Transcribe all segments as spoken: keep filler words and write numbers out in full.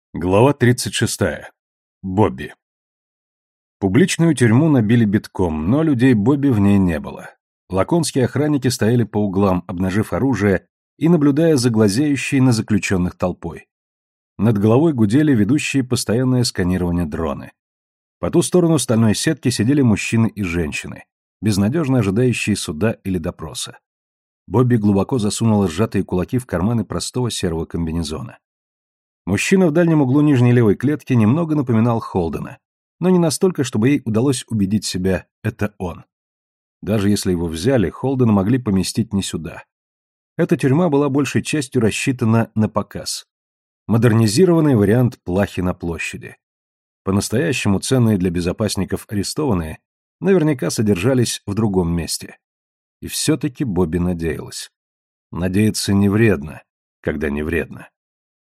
Глава тридцать шестая. Бобби. Публичную тюрьму набили битком, но людей Бобби в ней не было. Лаконские охранники стояли по углам, обнажив оружие и наблюдая за глазеющей на заключенных толпой. Над головой гудели ведущие постоянное сканирование дроны. По ту сторону стальной сетки сидели мужчины и женщины, безнадежно ожидающие суда или допроса. Бобби глубоко засунула сжатые кулаки в карманы простого серого комбинезона. Мужчина в дальнем углу нижней левой клетки немного напоминал Холдена, но не настолько, чтобы ей удалось убедить себя — это он. Даже если его взяли, Холдена могли поместить не сюда. Эта тюрьма была большей частью рассчитана на показ. Модернизированный вариант плахи на площади. По-настоящему ценные для безопасников арестованные наверняка содержались в другом месте. И все-таки Бобби надеялась. Надеяться не вредно, когда не вредно.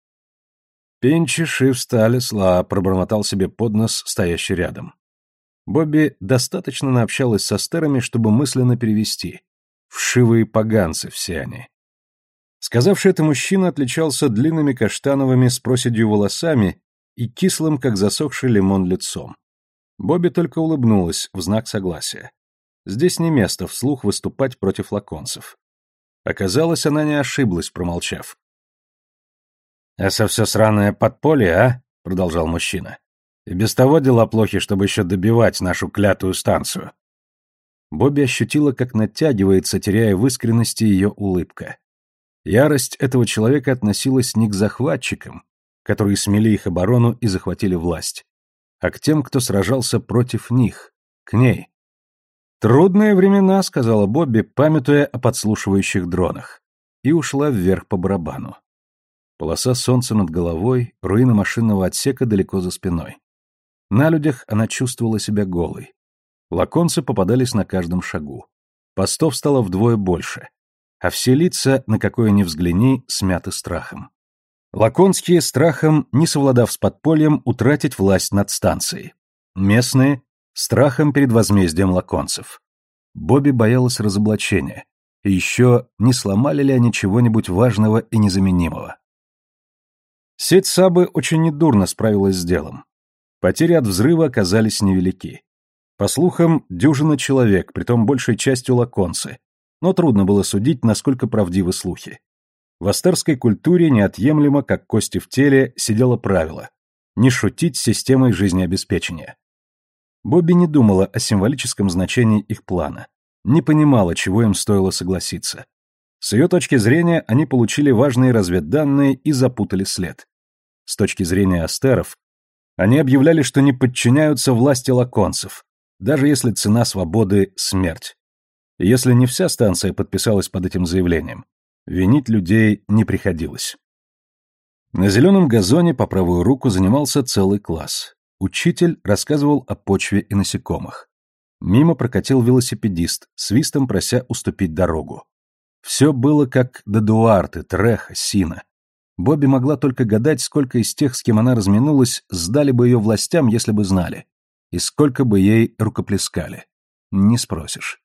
«Пинчи, шиф, стали, сла», — пробормотал себе под нос, стоящий рядом. Бобби достаточно наобщалась со стерами, чтобы мысленно перевести. Вшивые поганцы все они. Сказавший это мужчина отличался длинными каштановыми с проседью волосами и кислым, как засохший лимон, лицом. Бобби только улыбнулась в знак согласия. Здесь не место вслух выступать против лаконцев. Оказалось, она не ошиблась, промолчав. «Это все сраное подполье, а?» — продолжал мужчина. «И без того дела плохи, чтобы еще добивать нашу клятую станцию». Бобби ощутила, как натягивается, теряя в искренности ее улыбка. Ярость этого человека относилась не к захватчикам, которые смели их оборону и захватили власть, а к тем, кто сражался против них, к ней. «Трудные времена», — сказала Бобби, памятуя о подслушивающих дронах, и ушла вверх по барабану. Полоса солнца над головой, руины машинного отсека далеко за спиной. На людях она чувствовала себя голой. Лаконцы попадались на каждом шагу. Постов стало вдвое больше, а все лица, на какое ни взгляни, смяты страхом. Лаконские страхом, не совладав с подпольем, утратить власть над станцией. Местные — страхом перед возмездием лаконцев. Бобби боялась разоблачения. И еще, не сломали ли они чего-нибудь важного и незаменимого. Сеть Сабы очень недурно справилась с делом. Потери от взрыва оказались невелики. По слухам, дюжина человек, притом большей частью лаконцы, но трудно было судить, насколько правдивы слухи. В астерской культуре неотъемлемо, как кости в теле, сидело правило — не шутить с системой жизнеобеспечения. Бобби не думала о символическом значении их плана, не понимала, чего им стоило согласиться. С ее точки зрения, они получили важные разведданные и запутали след. С точки зрения астеров, они объявляли, что не подчиняются власти лаконцев, даже если цена свободы — смерть. И если не вся станция подписалась под этим заявлением, винить людей не приходилось. На зеленом газоне по правую руку занимался целый класс. Учитель рассказывал о почве и насекомых. Мимо прокатил велосипедист, свистом прося уступить дорогу. Все было как до Дуарте, Треха, Сина. Бобби могла только гадать, сколько из тех, с кем она разминулась, сдали бы ее властям, если бы знали, и сколько бы ей рукоплескали. Не спросишь.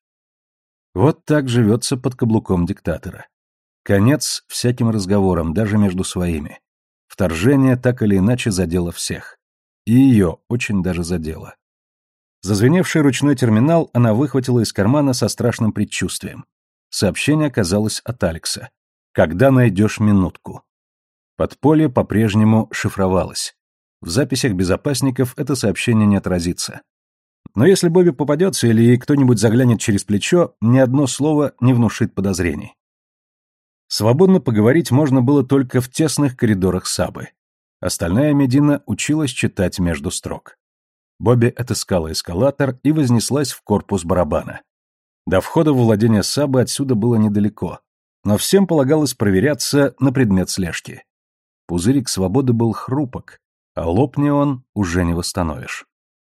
Вот так живется под каблуком диктатора. Конец всяким разговорам, даже между своими. Вторжение так или иначе задело всех. И ее очень даже задело. Зазвеневший ручной терминал она выхватила из кармана со страшным предчувствием. Сообщение оказалось от Алекса. «Когда найдешь минутку». Подполье по-прежнему шифровалось. В записях безопасников это сообщение не отразится. Но если Бобби попадется или ей кто-нибудь заглянет через плечо, ни одно слово не внушит подозрений. Свободно поговорить можно было только в тесных коридорах Сабы. Остальная Медина училась читать между строк. Бобби отыскала эскалатор и вознеслась в корпус барабана. До входа во владение Сабы отсюда было недалеко, но всем полагалось проверяться на предмет слежки. Пузырик свободы был хрупок, а лопни он уже не восстановишь.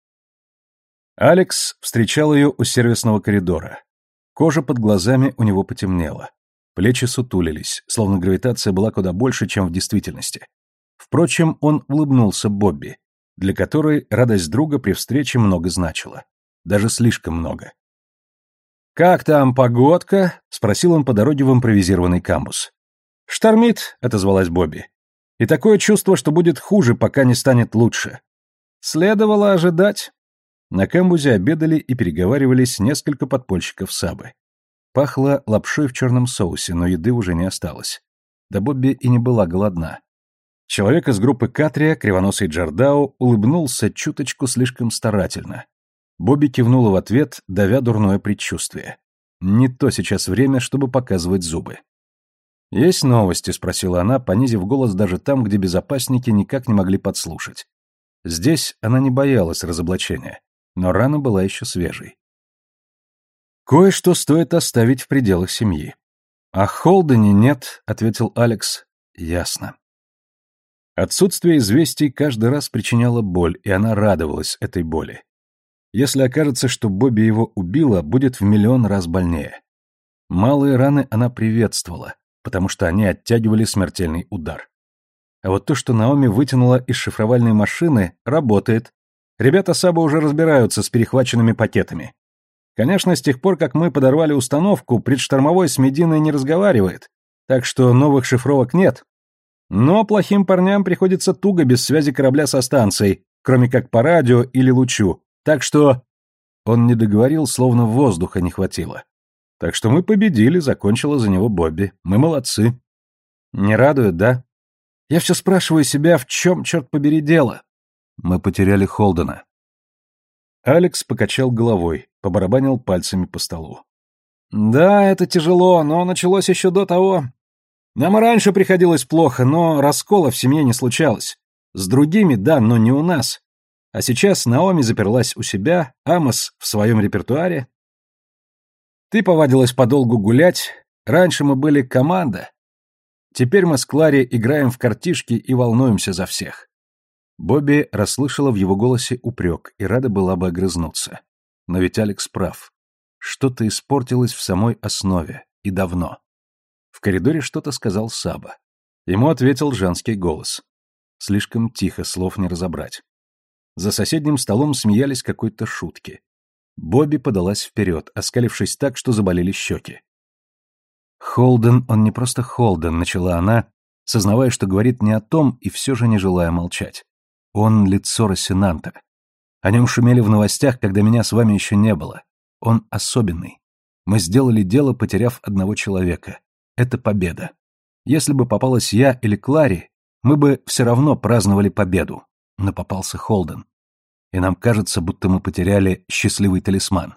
Алекс встречал ее у сервисного коридора. Кожа под глазами у него потемнела. Плечи сутулились, словно гравитация была куда больше, чем в действительности. Впрочем, он улыбнулся Бобби, для которой радость друга при встрече много значила. Даже слишком много. «Как там погодка?» — спросил он по дороге в импровизированный камбус. «Штормит», — отозвалась Бобби. И такое чувство, что будет хуже, пока не станет лучше. Следовало ожидать. На камбузе обедали и переговаривались несколько подпольщиков Сабы. Пахло лапшой в черном соусе, но еды уже не осталось. Да Бобби и не была голодна. Человек из группы Катрия, кривоносый Джордау, улыбнулся чуточку слишком старательно. Бобби кивнула в ответ, давя дурное предчувствие. Не то сейчас время, чтобы показывать зубы. «Есть новости?» — спросила она, понизив голос даже там, где безопасники никак не могли подслушать. Здесь она не боялась разоблачения, но рана была еще свежей. «Кое-что стоит оставить в пределах семьи». «О Холдене нет», — ответил Алекс. «Ясно». Отсутствие известий каждый раз причиняло боль, и она радовалась этой боли. Если окажется, что Бобби его убила, будет в миллион раз больнее. Малые раны она приветствовала, потому что они оттягивали смертельный удар. А вот то, что Наоми вытянула из шифровальной машины, работает. Ребята Саба уже разбираются с перехваченными пакетами. Конечно, с тех пор, как мы подорвали установку, предштормовой с Мединой не разговаривает, так что новых шифровок нет. Но плохим парням приходится туго без связи корабля со станцией, кроме как по радио или лучу. Так что... Он не договорил, словно воздуха не хватило. Так что мы победили, закончила за него Бобби. Мы молодцы. Не радует, да? Я все спрашиваю себя, в чем, черт побери, дело? Мы потеряли Холдена. Алекс покачал головой, побарабанил пальцами по столу. Да, это тяжело, но началось еще до того. Нам и раньше приходилось плохо, но раскола в семье не случалось. С другими, да, но не у нас. А сейчас Наоми заперлась у себя, Амос в своем репертуаре. Ты повадилась подолгу гулять. Раньше мы были команда. Теперь мы с Клари играем в картишки и волнуемся за всех. Бобби расслышала в его голосе упрек и рада была бы огрызнуться. Но ведь Алекс прав. Что-то испортилось в самой основе. И давно. В коридоре что-то сказал Саба. Ему ответил женский голос. Слишком тихо, слов не разобрать. За соседним столом смеялись какой-то шутки. Бобби подалась вперед, оскалившись так, что заболели щеки. «Холден, он не просто Холден», — начала она, сознавая, что говорит не о том и все же не желая молчать. «Он лицо Рассенанта. О нем шумели в новостях, когда меня с вами еще не было. Он особенный. Мы сделали дело, потеряв одного человека. Это победа. Если бы попалась я или Клари, мы бы все равно праздновали победу. Но попался Холден. И нам кажется, будто мы потеряли счастливый талисман».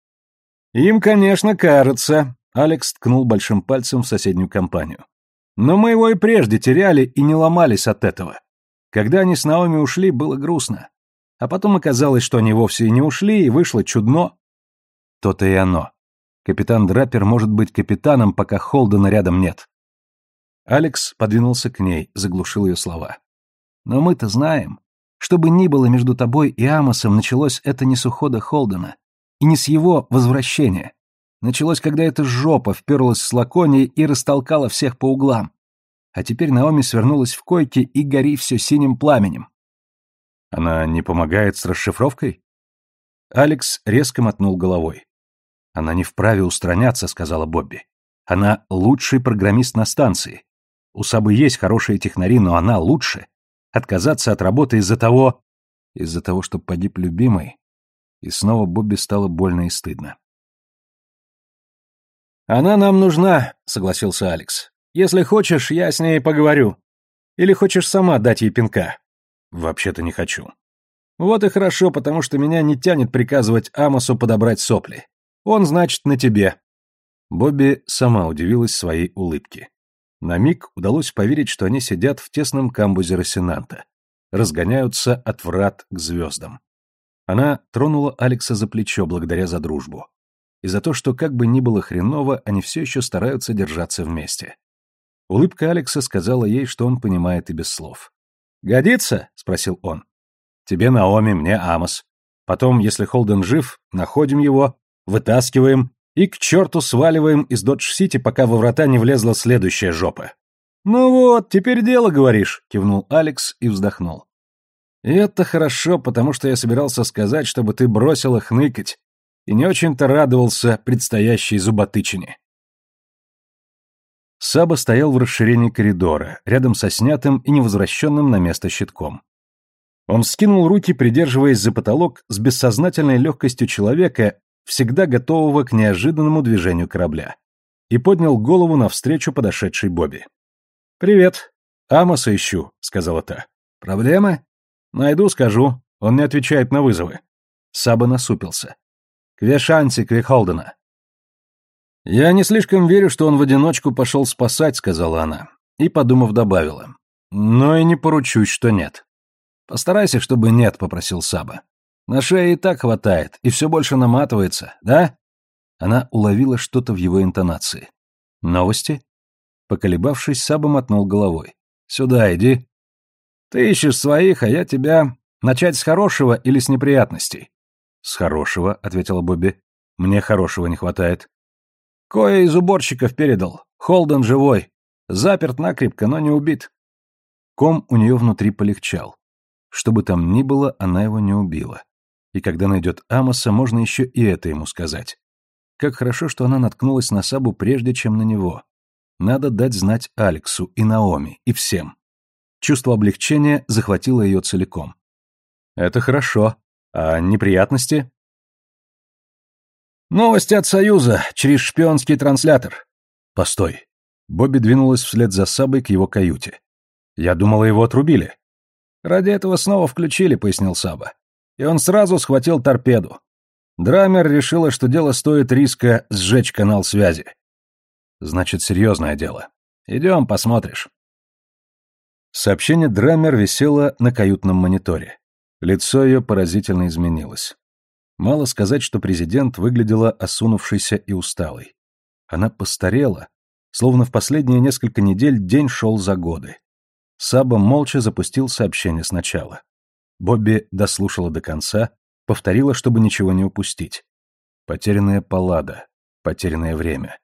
«Им, конечно, кажется», — Алекс ткнул большим пальцем в соседнюю компанию. «Но мы его и прежде теряли и не ломались от этого. Когда они с Наоми ушли, было грустно. А потом оказалось, что они вовсе и не ушли, и вышло чудно». То-то и оно. Капитан Драпер может быть капитаном, пока Холдена рядом нет. Алекс подвинулся к ней, заглушил ее слова. «Но мы-то знаем. Что бы ни было между тобой и Амосом, началось это не с ухода Холдена, и не с его возвращения. Началось, когда эта жопа вперлась с Лаконией и растолкала всех по углам. А теперь Наоми свернулась в койке и гори все синим пламенем». «Она не помогает с расшифровкой?» Алекс резко мотнул головой. «Она не вправе устраняться», — сказала Бобби. «Она лучший программист на станции. У Сабы есть хорошие технари, но она лучше. Отказаться от работы из-за того... Из-за того, что погиб любимый». И снова Бобби стало больно и стыдно. «Она нам нужна», — согласился Алекс. «Если хочешь, я с ней поговорю. Или хочешь сама дать ей пинка?» «Вообще-то не хочу». «Вот и хорошо, потому что меня не тянет приказывать Амосу подобрать сопли. Он, значит, на тебе». Бобби сама удивилась своей улыбке. На миг удалось поверить, что они сидят в тесном камбузе Рассенанта, разгоняются от врат к звездам. Она тронула Алекса за плечо благодаря за дружбу. И за то, что как бы ни было хреново, они все еще стараются держаться вместе. Улыбка Алекса сказала ей, что он понимает и без слов. «Годится?» — спросил он. «Тебе Наоми, мне Амос. Потом, если Холден жив, находим его, вытаскиваем и к черту сваливаем из Додж-Сити, пока во врата не влезла следующая жопа». «Ну вот, теперь дело, говоришь», — кивнул Алекс и вздохнул. «И это хорошо, потому что я собирался сказать, чтобы ты бросила хныкать, и не очень-то радовался предстоящей зуботычине». Саба стоял в расширении коридора, рядом со снятым и невозвращенным на место щитком. Он скинул руки, придерживаясь за потолок с бессознательной легкостью человека, всегда готового к неожиданному движению корабля, и поднял голову навстречу подошедшей Бобби. «Привет. Амоса ищу», — сказала та. «Проблемы?» «Найду, скажу. Он не отвечает на вызовы». Саба насупился. «Квешанти Квихолдена». «Я не слишком верю, что он в одиночку пошел спасать», — сказала она, и, подумав, добавила. «Но и не поручусь, что нет». «Постарайся, чтобы нет», — попросил Саба. «На шее и так хватает, и все больше наматывается, да?» Она уловила что-то в его интонации. «Новости?» Поколебавшись, Саба мотнул головой. «Сюда иди». «Ты ищешь своих, а я тебя... Начать с хорошего или с неприятностей?» «С хорошего», — ответила Бобби. «Мне хорошего не хватает». «Кое из уборщиков передал. Холден живой. Заперт накрепко, но не убит». Ком у нее внутри полегчал. Что бы там ни было, она его не убила. И когда найдет Амоса, можно еще и это ему сказать. Как хорошо, что она наткнулась на Сабу прежде, чем на него. Надо дать знать Алексу и Наоми, и всем. Чувство облегчения захватило ее целиком. «Это хорошо. А неприятности?» «Новости от Союза, через шпионский транслятор». «Постой». Бобби двинулась вслед за Сабой к его каюте. «Я думала, его отрубили». «Ради этого снова включили», — пояснил Саба. И он сразу схватил торпеду. Драмер решила, что дело стоит риска сжечь канал связи. «Значит, серьезное дело. Идем, посмотришь». Сообщение Драмер висело на каютном мониторе. Лицо ее поразительно изменилось. Мало сказать, что президент выглядела осунувшейся и усталой. Она постарела, словно в последние несколько недель день шел за годы. Саба молча запустил сообщение сначала. Бобби дослушала до конца, повторила, чтобы ничего не упустить. Потерянная Паллада, потерянное время.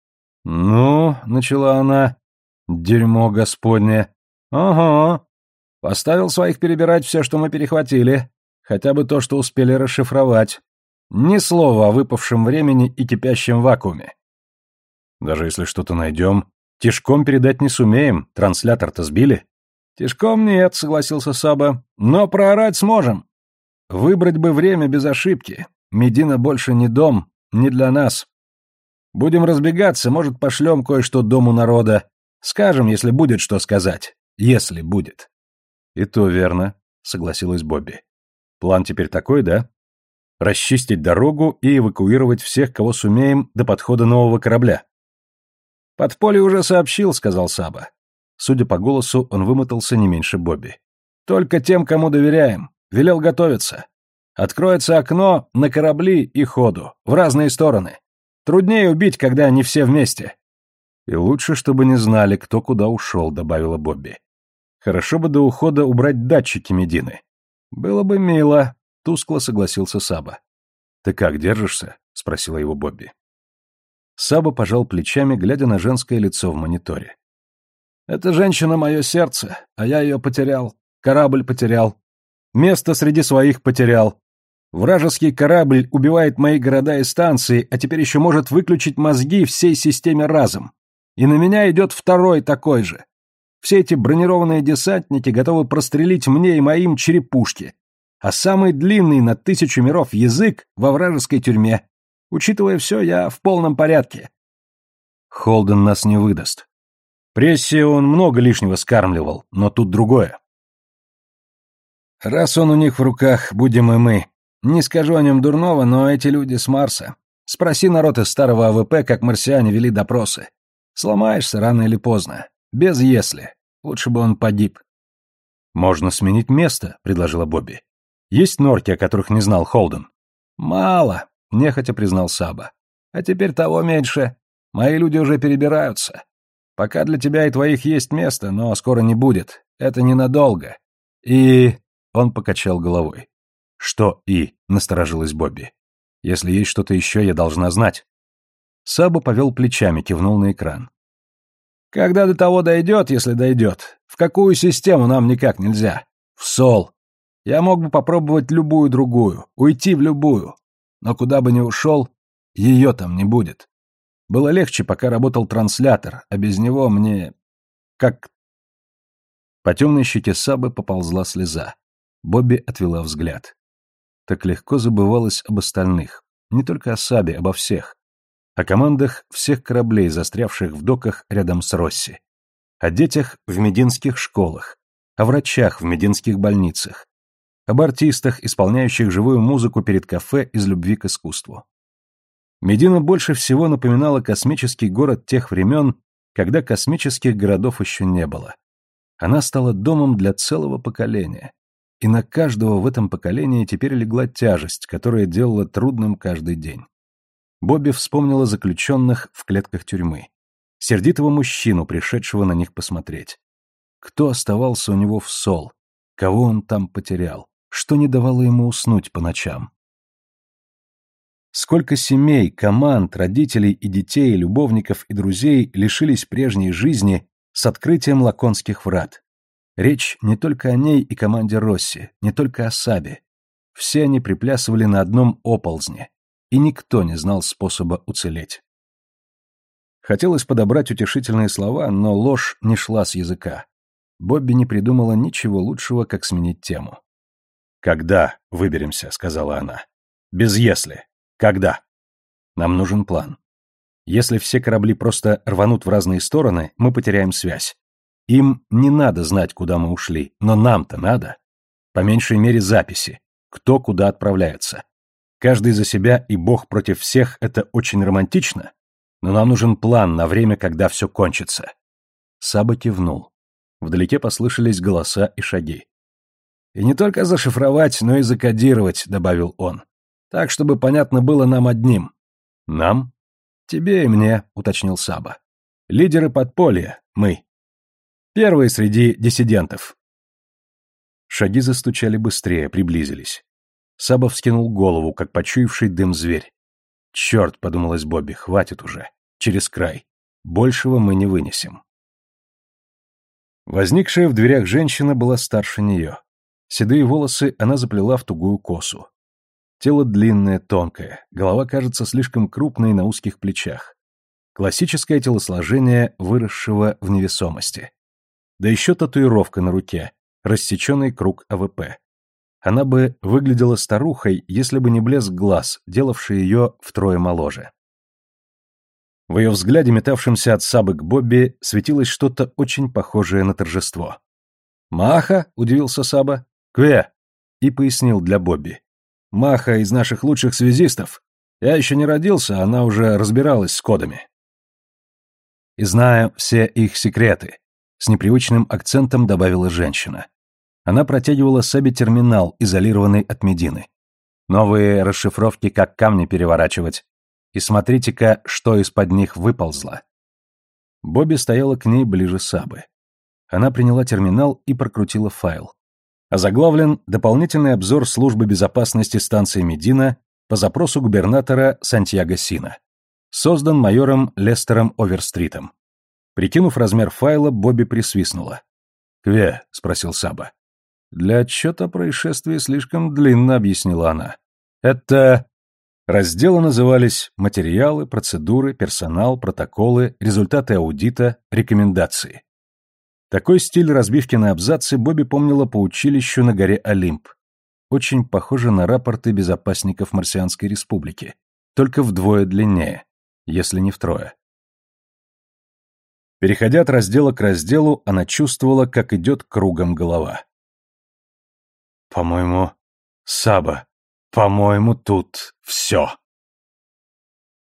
«Ну», — начала она, — «дерьмо господне». «Ага. Поставил своих перебирать все, что мы перехватили. Хотя бы то, что успели расшифровать. Ни слова о выпавшем времени и кипящем вакууме». «Даже если что-то найдем, тишком передать не сумеем. Транслятор-то сбили». «Тишком нет», — согласился Саба. «Но проорать сможем. Выбрать бы время без ошибки. Медина больше не дом, не для нас. Будем разбегаться, может, пошлем кое-что дому народа. Скажем, если будет что сказать. Если будет». «И то верно», — согласилась Бобби. «План теперь такой, да? Расчистить дорогу и эвакуировать всех, кого сумеем, до подхода нового корабля». «Подполье уже сообщил», — сказал Саба. Судя по голосу, он вымотался не меньше Бобби. «Только тем, кому доверяем. Велел готовиться. Откроется окно на корабли и ходу, в разные стороны. Труднее убить, когда они все вместе». «И лучше, чтобы не знали, кто куда ушел», — добавила Бобби. «Хорошо бы до ухода убрать датчики Медины». «Было бы мило», — тускло согласился Саба. «Ты как, держишься?» — спросила его Бобби. Саба пожал плечами, глядя на женское лицо в мониторе. «Эта женщина — мое сердце, а я ее потерял. Корабль потерял. Место среди своих потерял. Вражеский корабль убивает мои города и станции, а теперь еще может выключить мозги всей системе разом. И на меня идет второй такой же. Все эти бронированные десантники готовы прострелить мне и моим черепушки. А самый длинный на тысячу миров язык во вражеской тюрьме. Учитывая все, я в полном порядке». «Холден нас не выдаст. Прессе он много лишнего скармливал, но тут другое. Раз он у них в руках, будем и мы. Не скажу о нем дурного, но эти люди с Марса. Спроси народ из старого АВП, как марсиане вели допросы. Сломаешься рано или поздно. Без «если». Лучше бы он погиб». «Можно сменить место», — предложила Бобби. «Есть норки, о которых не знал Холден?» «Мало», — нехотя признал Саба. «А теперь того меньше. Мои люди уже перебираются. Пока для тебя и твоих есть место, но скоро не будет. Это ненадолго. И...» Он покачал головой. «Что «и»?» — насторожилась Бобби. «Если есть что-то еще, я должна знать». Саба повел плечами, кивнул на экран. «Когда до того дойдет, если дойдет, в какую систему нам никак нельзя? В Сол. Я мог бы попробовать любую другую, уйти в любую. Но куда бы ни ушел, ее там не будет. Было легче, пока работал транслятор, а без него мне... как...» По темной щеке Сабы поползла слеза. Бобби отвела взгляд. Так легко забывалось об остальных. Не только о Сабе, обо всех. О командах всех кораблей, застрявших в доках рядом с Росси. О детях в мединских школах. О врачах в мединских больницах. Об артистах, исполняющих живую музыку перед кафе из любви к искусству. Медина больше всего напоминала космический город тех времен, когда космических городов еще не было. Она стала домом для целого поколения. И на каждого в этом поколении теперь легла тяжесть, которая делала трудным каждый день. Бобби вспомнила заключенных в клетках тюрьмы. Сердитого мужчину, пришедшего на них посмотреть. Кто оставался у него в Сол? Кого он там потерял? Что не давало ему уснуть по ночам? Сколько семей, команд, родителей и детей, любовников и друзей лишились прежней жизни с открытием Лаконских врат? Речь не только о ней и команде Росси, не только о Сабе. Все они приплясывали на одном оползне, и никто не знал способа уцелеть. Хотелось подобрать утешительные слова, но ложь не шла с языка. Бобби не придумала ничего лучшего, как сменить тему. «Когда выберемся?» — сказала она. «Без «если». Когда?» «Нам нужен план. Если все корабли просто рванут в разные стороны, мы потеряем связь. Им не надо знать, куда мы ушли, но нам-то надо. По меньшей мере записи, кто куда отправляется. Каждый за себя и Бог против всех — это очень романтично, но нам нужен план на время, когда все кончится». Саба кивнул. Вдалеке послышались голоса и шаги. «И не только зашифровать, но и закодировать», — добавил он. «Так, чтобы понятно было нам одним». «Нам?» «Тебе и мне», — уточнил Саба. «Лидеры подполья, мы. Первые среди диссидентов». Шаги застучали быстрее, приблизились. Саба вскинул голову, как почуявший дым зверь. «Черт», — подумалось Бобби, — «хватит уже. Через край. Большего мы не вынесем». Возникшая в дверях женщина была старше нее. Седые волосы она заплела в тугую косу. Тело длинное, тонкое, голова кажется слишком крупной на узких плечах. Классическое телосложение, выросшего в невесомости. Да еще татуировка на руке, рассеченный круг А В П. Она бы выглядела старухой, если бы не блеск глаз, делавший ее втрое моложе. В ее взгляде, метавшемся от Сабы к Бобби, светилось что-то очень похожее на торжество. «Маха?» — удивился Саба. «Кве?» — и пояснил для Бобби. «Маха из наших лучших связистов. Я еще не родился, она уже разбиралась с кодами». «И знаю все их секреты», — с непривычным акцентом добавила женщина. Она протягивала Сабе терминал, изолированный от Медины. «Новые расшифровки, как камни переворачивать. И смотрите-ка, что из-под них выползло». Бобби стояла к ней ближе Сабы. Она приняла терминал и прокрутила файл. Озаглавлен «Дополнительный обзор службы безопасности станции Медина по запросу губернатора Сантьяго Сина». Создан майором Лестером Оверстритом. Прикинув размер файла, Бобби присвистнула. «Кве?» — спросил Саба. «Для отчета о происшествии слишком длинно», — объяснила она. «Это...» Разделы назывались «Материалы, процедуры, персонал, протоколы, результаты аудита, рекомендации». Такой стиль разбивки на абзацы Бобби помнила по училищу на горе Олимп. Очень похоже на рапорты безопасников Марсианской республики, только вдвое длиннее, если не втрое. Переходя от раздела к разделу, она чувствовала, как идет кругом голова. «По-моему, Саба, по-моему, тут все».